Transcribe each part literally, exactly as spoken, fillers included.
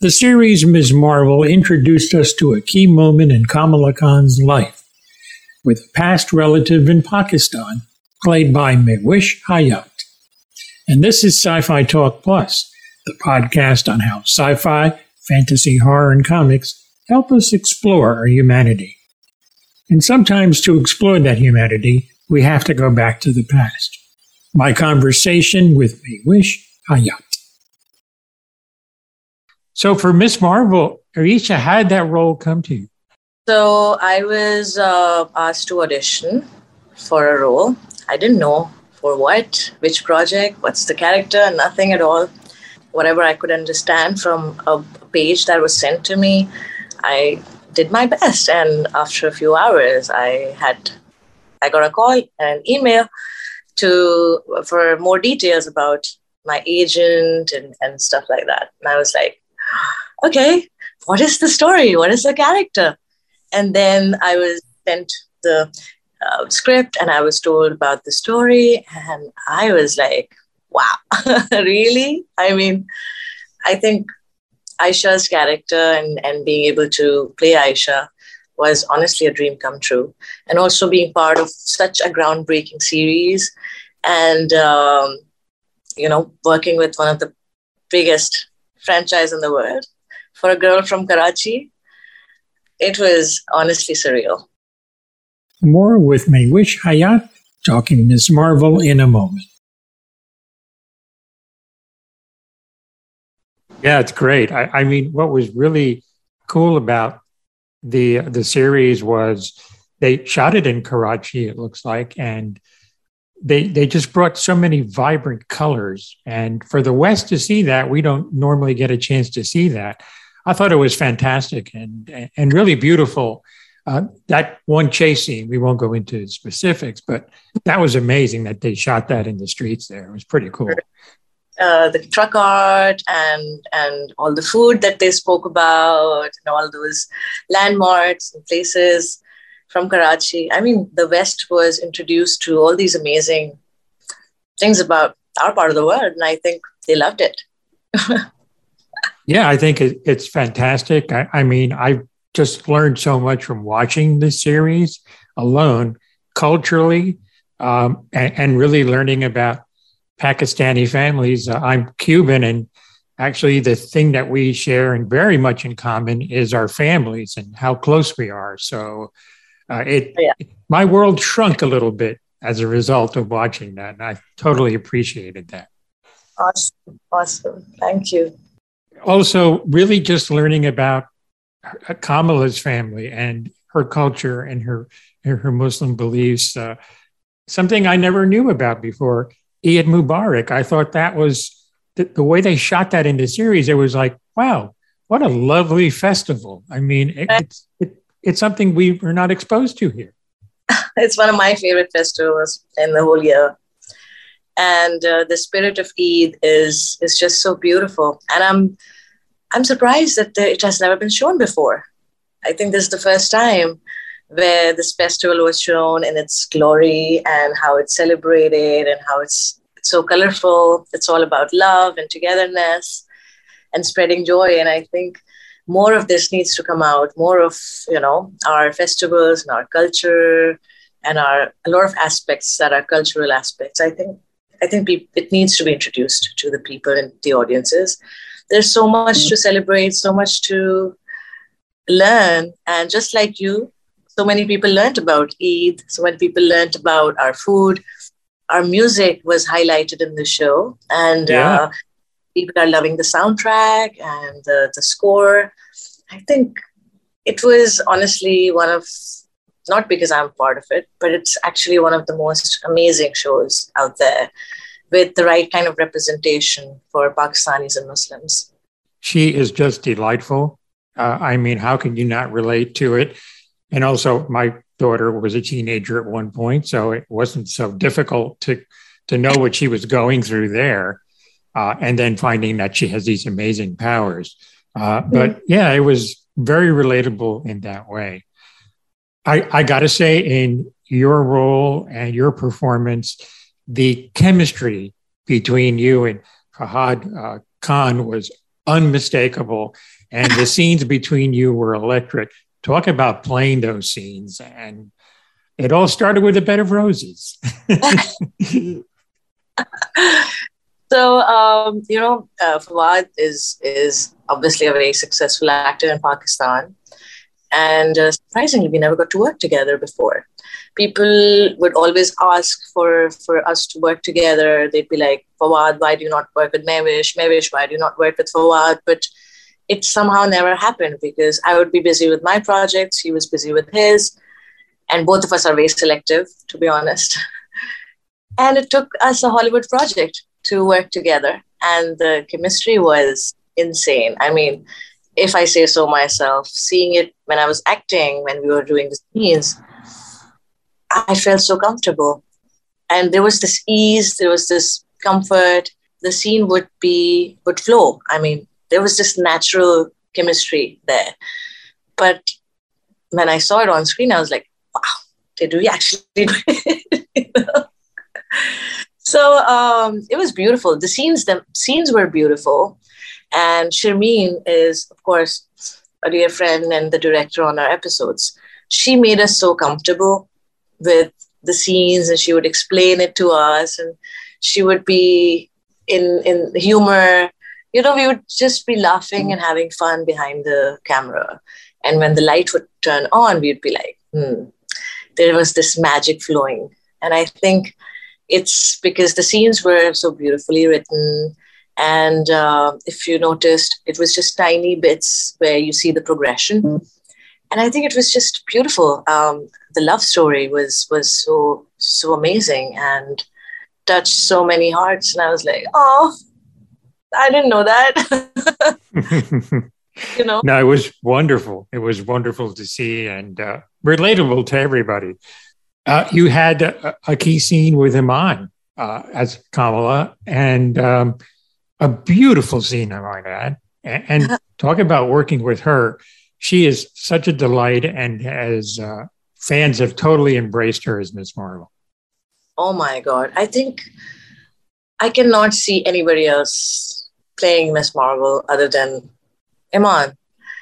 The series Miz Marvel introduced us to a key moment in Kamala Khan's life, with a past relative in Pakistan, played by Mehwish Hayat. And this is Sci-Fi Talk Plus, the podcast on how sci-fi, fantasy, horror, and comics help us explore our humanity. And sometimes to explore that humanity, we have to go back to the past. My conversation with Mehwish Hayat. So for Miz Marvel, Arisha, how did that role come to you? So I was uh, asked to audition for a role. I didn't know for what, which project, what's the character, nothing at all. Whatever I could understand from a page that was sent to me, I did my best. And after a few hours, I had, I got a call and an email to for more details about my agent and, and stuff like that. And I was like, okay, what is the story? What is the character? And then I was sent the uh, script and I was told about the story. And I was like, wow, really? I mean, I think Aisha's character and, and being able to play Aisha was honestly a dream come true. And also being part of such a groundbreaking series and, um, you know, working with one of the biggest franchise in the world for a girl from Karachi, it was honestly surreal. More with Mehwish Hayat talking Miz Marvel in a moment. Yeah, it's great. I, I mean, what was really cool about the the series was they shot it in Karachi, it looks like, and they they just brought so many vibrant colors. And for the West to see that, we don't normally get a chance to see that. I thought it was fantastic and and really beautiful. Uh, that one chase scene, we won't go into specifics, but that was amazing that they shot that in the streets there. It was pretty cool. Uh, the truck art and and all the food that they spoke about and all those landmarks and places from Karachi. I mean, the West was introduced to all these amazing things about our part of the world, and I think they loved it. Yeah, I think it, it's fantastic. I, I mean, I just learned so much from watching this series alone, culturally, um, and, and really learning about Pakistani families. Uh, I'm Cuban, and actually the thing that we share and very much in common is our families and how close we are. So uh, it, yeah. my world shrunk a little bit as a result of watching that, and I totally appreciated that. Awesome, awesome. Thank you. Also, really just learning about Kamala's family and her culture and her her Muslim beliefs, uh, something I never knew about before. Eid Mubarak. I thought that was the, the way they shot that in the series. It was like, wow, what a lovely festival. I mean, it, it's it, it's something we were not exposed to here. It's one of my favorite festivals in the whole year. And uh, the spirit of Eid is is just so beautiful. And I'm I'm surprised that the, it has never been shown before. I think this is the first time where this festival was shown in its glory and how it's celebrated and how it's, it's so colorful. It's all about love and togetherness and spreading joy. And I think more of this needs to come out, more of, you know, our festivals and our culture and our a lot of aspects that are cultural aspects. I think I think pe- it needs to be introduced to the people and the audiences. There's so much to celebrate, so much to learn. And just like you, so many people learned about Eid. So many people learned about our food. Our music was highlighted in the show. And yeah. uh, people are loving the soundtrack and the, the score. I think it was honestly one of, not because I'm part of it, but it's actually one of the most amazing shows out there with the right kind of representation for Pakistanis and Muslims. She is just delightful. Uh, I mean, how can you not relate to it? And also, my daughter was a teenager at one point, so it wasn't so difficult to, to know what she was going through there. Uh, and then finding that she has these amazing powers. Uh, but yeah, it was very relatable in that way. I, I got to say, in your role and your performance, the chemistry between you and Fahad uh, Khan was unmistakable. And the scenes between you were electric. Talk about playing those scenes. And it all started with a bed of roses. So, um, you know, uh, Fawad is is obviously a very successful actor in Pakistan. And uh, surprisingly, we never got to work together before. People would always ask for, for us to work together. They'd be like, Fawad, why do you not work with Mehwish? Mehwish, why do you not work with Fawad? But it somehow never happened because I would be busy with my projects. He was busy with his. And both of us are very selective, to be honest. And it took us a Hollywood project to work together. And the chemistry was insane. I mean, if I say so myself, seeing it when I was acting, when we were doing the scenes, I felt so comfortable. And there was this ease, there was this comfort. The scene would be, would flow. I mean, there was this natural chemistry there. But when I saw it on screen, I was like, wow, did we actually do it? You know? So um, it was beautiful. The scenes, the scenes were beautiful. And Sharmeen is, of course, a dear friend and the director on our episodes. She made us so comfortable with the scenes, and she would explain it to us, and she would be in, in humor. You know, we would just be laughing and having fun behind the camera. And when the light would turn on, we'd be like, hmm, there was this magic flowing. And I think it's because the scenes were so beautifully written. And uh, if you noticed, it was just tiny bits where you see the progression. Mm. And I think it was just beautiful. Um, the love story was was so, so amazing and touched so many hearts. And I was like, oh, I didn't know that. You know? No, it was wonderful. It was wonderful to see and uh, relatable to everybody. Uh, you had a, a key scene with Iman uh, as Kamala, and um, a beautiful scene, I might add. And, and talk about working with her. She is such a delight, and has uh, fans have totally embraced her as Miss Marvel. Oh my God. I think I cannot see anybody else playing Miss Marvel other than Iman.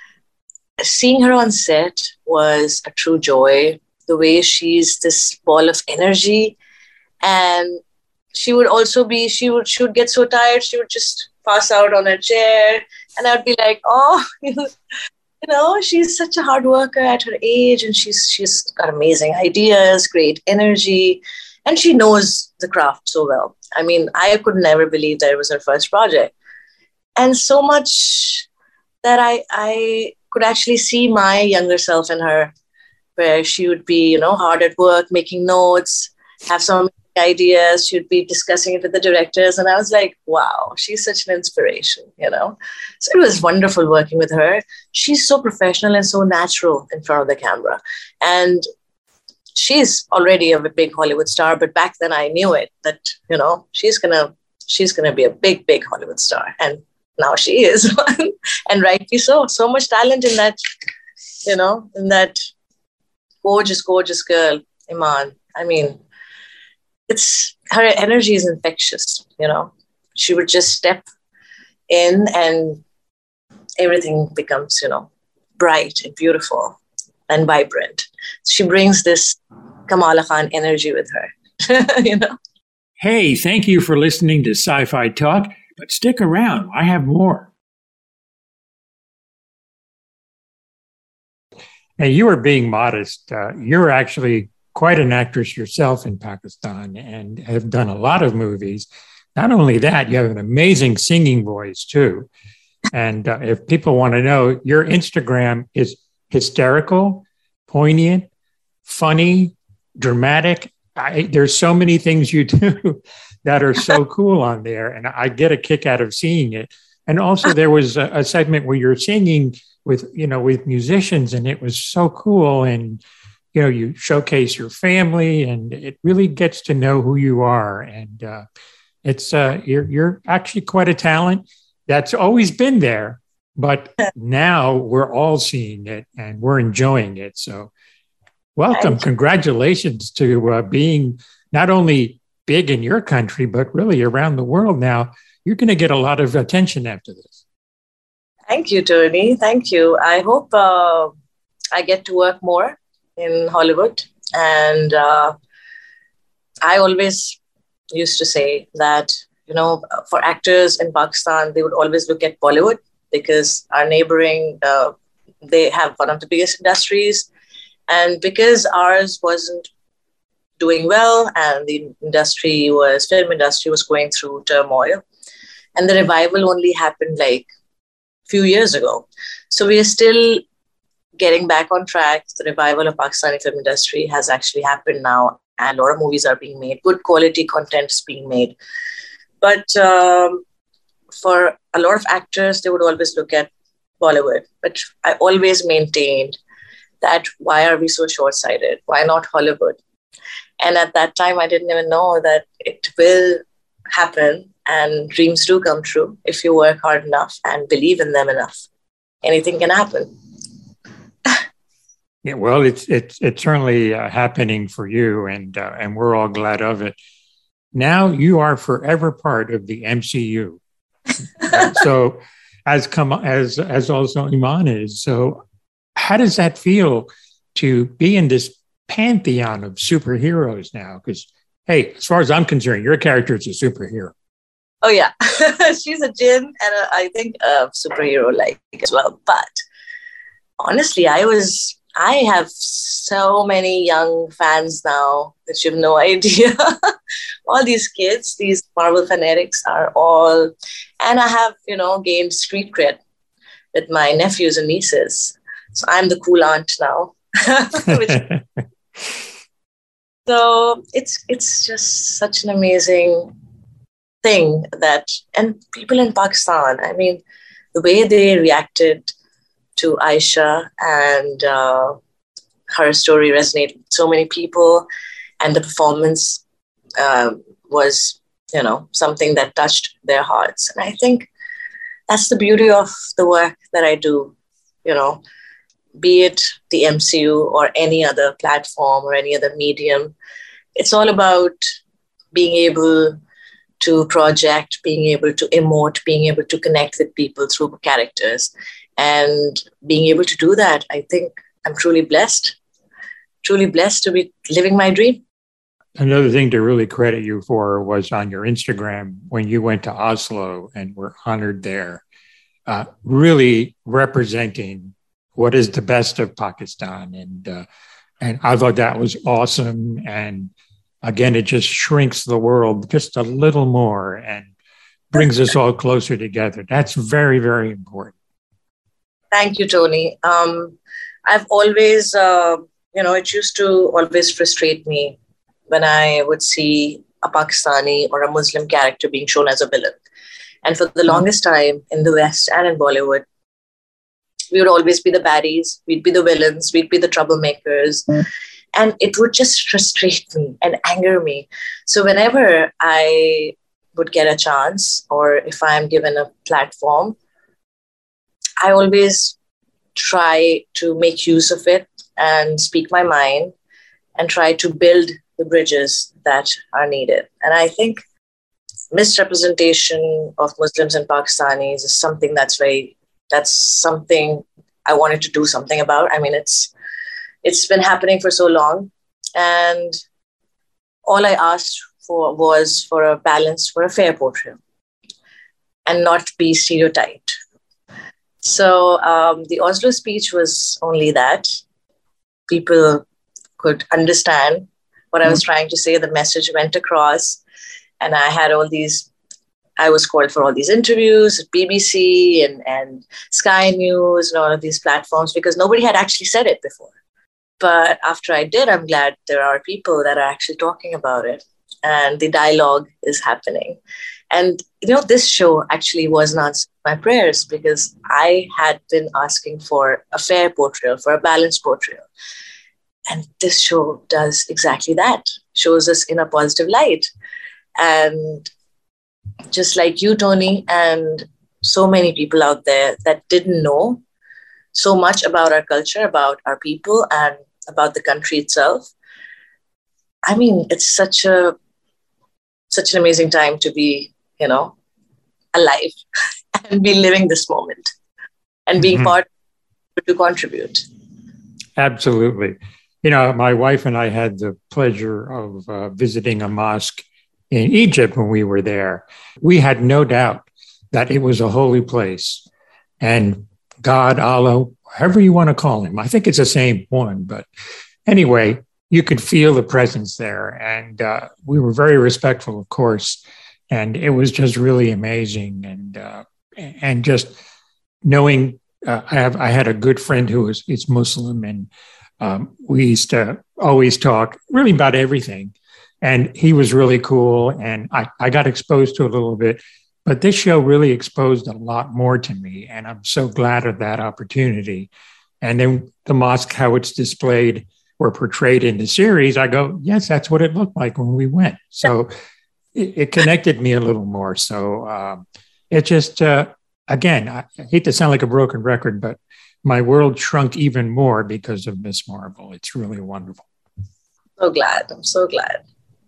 Seeing her on set was a true joy. The way she's this ball of energy, and she would also be, she would, she would get so tired, she would just pass out on her chair, and I would be like, oh, you know, she's such a hard worker at her age, and she's she's got amazing ideas, great energy, and she knows the craft so well. I mean, I could never believe that it was her first project, and so much that I I could actually see my younger self in her, where she would be, you know, hard at work, making notes, have some ideas. She would be discussing it with the directors. And I was like, wow, she's such an inspiration, you know? So it was wonderful working with her. She's so professional and so natural in front of the camera. And she's already a big Hollywood star, but back then I knew it, that, you know, she's gonna, she's gonna be a big, big Hollywood star. And now she is. And rightly so. So much talent in that, you know, in that gorgeous, gorgeous girl, Iman. I mean, it's, her energy is infectious, you know. She would just step in and everything becomes, you know, bright and beautiful and vibrant. She brings this Kamala Khan energy with her, you know. Hey, thank you for listening to Sci-Fi Talk, but stick around. I have more. Hey, you were being modest. Uh, you're actually quite an actress yourself in Pakistan and have done a lot of movies. Not only that, you have an amazing singing voice too. And uh, if people want to know, your Instagram is hysterical, poignant, funny, dramatic. I, there's so many things you do that are so cool on there. And I get a kick out of seeing it. And also there was a, a segment where you're singing with, you know, with musicians, and it was so cool. And, you know, you showcase your family, and it really gets to know who you are. And uh, it's, uh, you're, you're actually quite a talent that's always been there, but now we're all seeing it and we're enjoying it. So welcome. Congratulations to uh, being not only big in your country, but really around the world now. You're going to get a lot of attention after this. Thank you, Tony. Thank you. I hope uh, I get to work more in Hollywood. And uh, I always used to say that, you know, for actors in Pakistan, they would always look at Bollywood because our neighboring, uh, they have one of the biggest industries. And because ours wasn't doing well and the industry was, film industry was going through turmoil. And the revival only happened like a few years ago. So we are still getting back on track. The revival of Pakistani film industry has actually happened now. And a lot of movies are being made. Good quality content is being made. But um, for a lot of actors, they would always look at Bollywood. But I always maintained that why are we so short-sighted? Why not Hollywood? And at that time, I didn't even know that it will happen and dreams do come true if you work hard enough and believe in them enough. Anything can happen. Yeah, well, it's it's it's certainly uh, happening for you, and uh, and we're all glad of it. Now you are forever part of the M C U. So, as come as as also Iman is. So, how does that feel to be in this pantheon of superheroes now? Because hey, as far as I'm concerned, your character is a superhero. Oh yeah, she's a jinn and a, I think a superhero like as well. But honestly, I was. I have so many young fans now that you have no idea. All these kids, these Marvel fanatics are all, and I have, you know, gained street cred with my nephews and nieces. So I'm the cool aunt now. Which, so it's it's just such an amazing thing that, and people in Pakistan, I mean, the way they reacted to Aisha and uh, her story resonated with so many people, and the performance uh, was, you know, something that touched their hearts. And I think that's the beauty of the work that I do, you know, be it the M C U or any other platform or any other medium. It's all about being able to project, being able to emote, being able to connect with people through characters. And being able to do that, I think I'm truly blessed, truly blessed to be living my dream. Another thing to really credit you for was on your Instagram when you went to Oslo and were honored there, uh, really representing what is the best of Pakistan. And, uh, and I thought that was awesome. And again, it just shrinks the world just a little more and brings us all closer together. That's very, very important. Thank you, Tony. Um, I've always, uh, you know, it used to always frustrate me when I would see a Pakistani or a Muslim character being shown as a villain. And for the longest time in the West and in Bollywood, we would always be the baddies, we'd be the villains, we'd be the troublemakers. Mm. And it would just frustrate me and anger me. So whenever I would get a chance, or if I'm given a platform, I always try to make use of it and speak my mind and try to build the bridges that are needed. And I think misrepresentation of Muslims and Pakistanis is something that's very, that's something I wanted to do something about. I mean, it's it's been happening for so long. And all I asked for was for a balance, for a fair portrayal and not be stereotyped. So um, the Oslo speech was only that. People could understand what I was trying to say. The message went across. And I had all these, I was called for all these interviews at B B C and, and Sky News and all of these platforms because nobody had actually said it before. But after I did, I'm glad there are people that are actually talking about it. And the dialogue is happening. And, you know, this show actually was not my prayers because I had been asking for a fair portrayal, for a balanced portrayal. And this show does exactly that, shows us in a positive light. And just like you, Tony, and so many people out there that didn't know so much about our culture, about our people, and about the country itself. I mean, it's such a such an amazing time to be, you know, alive and be living this moment. and being Mhm. part to contribute. Absolutely. You know, my wife and I had the pleasure of uh, visiting a mosque in Egypt when we were there. We had no doubt that it was a holy place. And God, Allah, however you want to call him, I think it's the same one. But anyway, you could feel the presence there. And uh, we were very respectful, of course. And it was just really amazing. And uh, and just knowing, uh, I have I had a good friend who was is Muslim, and um, we used to always talk really about everything. And he was really cool, and I, I got exposed to a little bit. But this show really exposed a lot more to me, and I'm so glad of that opportunity. And then the mosque, how it's displayed or portrayed in the series, I go, yes, that's what it looked like when we went. So it, it connected me a little more. So um, it just, uh, again, I hate to sound like a broken record, but my world shrunk even more because of Miz Marvel. It's really wonderful. So glad. I'm so glad.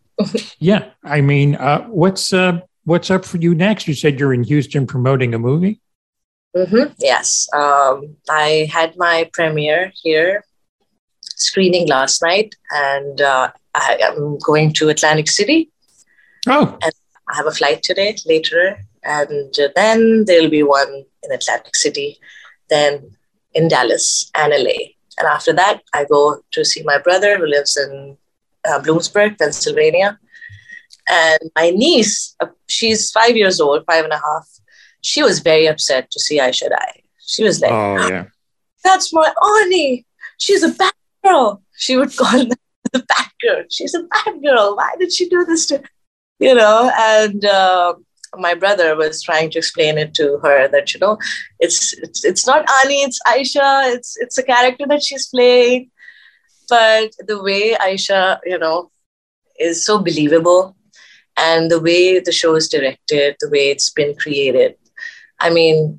Yeah. I mean, uh, what's uh, what's up for you next? You said you're in Houston promoting a movie? Mm-hmm. Yes. Um, I had my premiere here, screening last night, and uh, I am going to Atlantic City. Oh. And I have a flight today, later, and then there'll be one in Atlantic City, then in Dallas and L A. And after that, I go to see my brother who lives in uh, Bloomsburg, Pennsylvania. And my niece, uh, she's five years old, five and a half. She was very upset to see Aisha die. She was like, oh, yeah. That's my Auntie. She's a bad girl. She would call them the bad girl. She's a bad girl. Why did she do this to, you know? And uh, my brother was trying to explain it to her that, you know, it's it's it's not Ani, it's Aisha. It's it's a character that she's playing. But the way Aisha, you know, is so believable, and the way the show is directed, the way it's been created. I mean,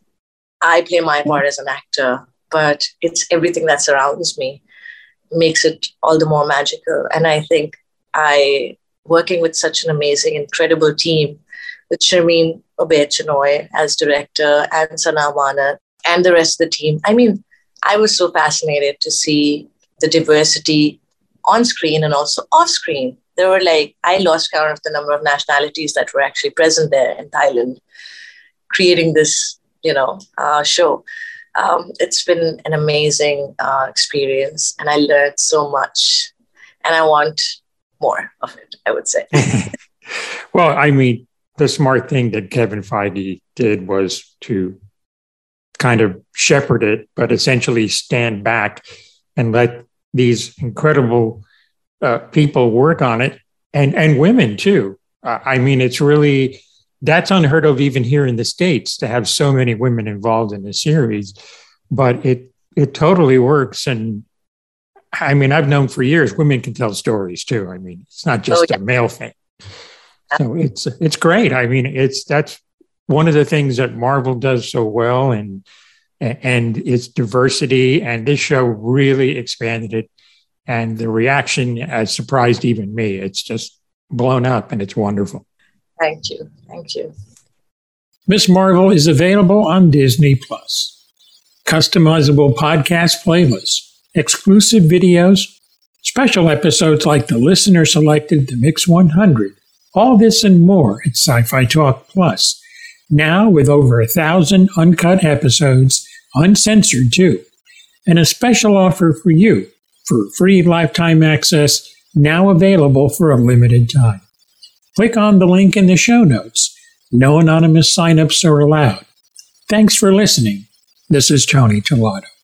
I play my part as an actor, but it's everything that surrounds me makes it all the more magical. And I think I, working with such an amazing, incredible team, with Sharmeen Obaid-Chinoy as director and Sanaa Manat and the rest of the team, I mean, I was so fascinated to see the diversity on screen and also off screen. There were like, I lost count of the number of nationalities that were actually present there in Thailand, creating this, you know, uh, show. Um, it's been an amazing uh, experience, and I learned so much, and I want more of it, I would say. Well, I mean, the smart thing that Kevin Feige did was to kind of shepherd it, but essentially stand back and let these incredible uh, people work on it, and, and women too. Uh, I mean, it's really, that's unheard of even here in the States, to have so many women involved in the series, but it it totally works. And I mean, I've known for years, women can tell stories too. I mean, it's not just oh, yeah. a male thing. So it's it's great. I mean, it's that's one of the things that Marvel does so well, and and its diversity. And this show really expanded it, and the reaction has surprised even me. It's just blown up, and it's wonderful. Thank you. Thank you. Miz Marvel is available on Disney Plus. Customizable podcast playlists, exclusive videos, special episodes like the listener-selected The Mix one hundred. All this and more at Sci-Fi Talk Plus. Now with over a thousand uncut episodes, uncensored too. And a special offer for you for free lifetime access, now available for a limited time. Click on the link in the show notes. No anonymous signups are allowed. Thanks for listening. This is Tony Tellado.